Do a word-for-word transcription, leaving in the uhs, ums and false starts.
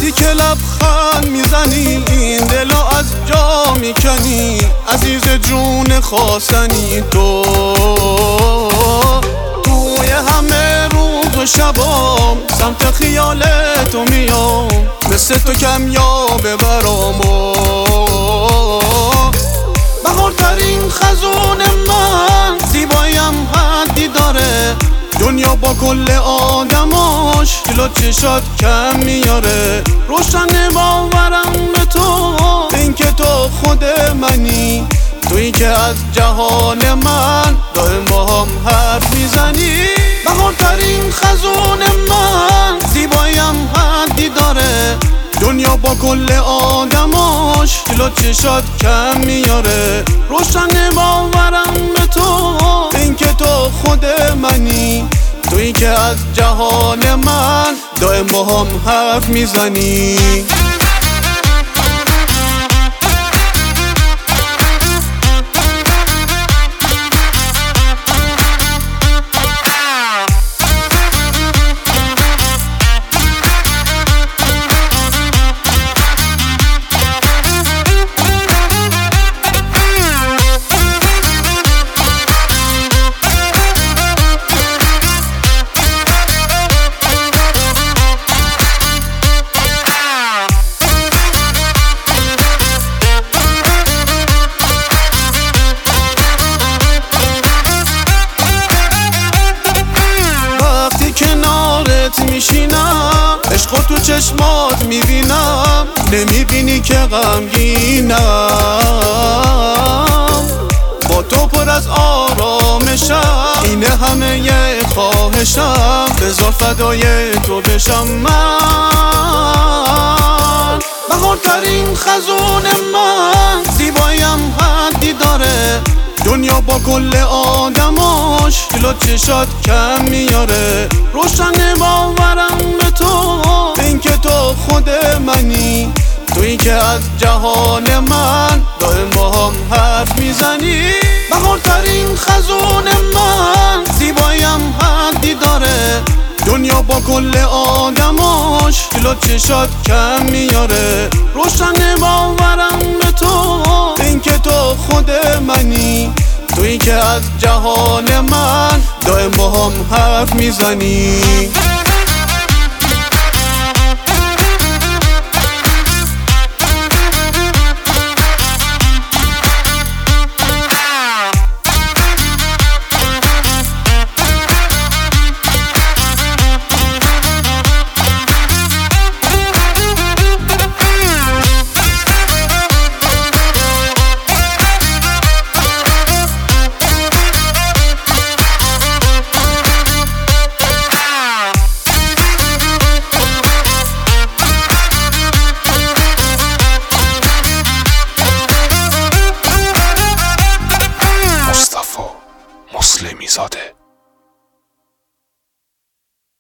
وقتی که لبخند میزنی این دلو از جا میکنی، عزیز جون خواستنی تو. توی همه روز و شبام سمت خیالتو میام، مثل تو کمیابه برامو. بهارترین خزون من، زیبایم حدی داره، دنیا با کل آدماش جلو چشات کم میاره. روشن باورم به تو، این که تو خود منی، تویی که از جهان من دائم با هم حرف میزنی. بهارترین خزون من، زیبایم حدی داره، دنیا با کل آدماش جلو چشات کم میاره. روشن باورم به تو، این که تو خود منی، تویی که از جهان من دائم با هم حرف میزنی. میشینم عشق تو چشمات میبینم، نمیبینی که غمگینم. با تو پر از آرامشم، اینه همه یه خواهشم، بذار فدای تو بشم من. بهارترین خزون من، زیبایم حدی داره، دنیا با کل آدماش جلو چشات کم میاره. روشن باورم به تو، این که تو خود منی، تویی که از جهان من دائم با هم حرف میزنی. بهارترین خزون من، زیبایم حدی داره، دنیا با کل آدماش جلو چشات کم میاره. روشن باورم به تو، این که تو خود منی، تویی که از جهان من دائم با هم حرف میزنی. مسلمی زاده.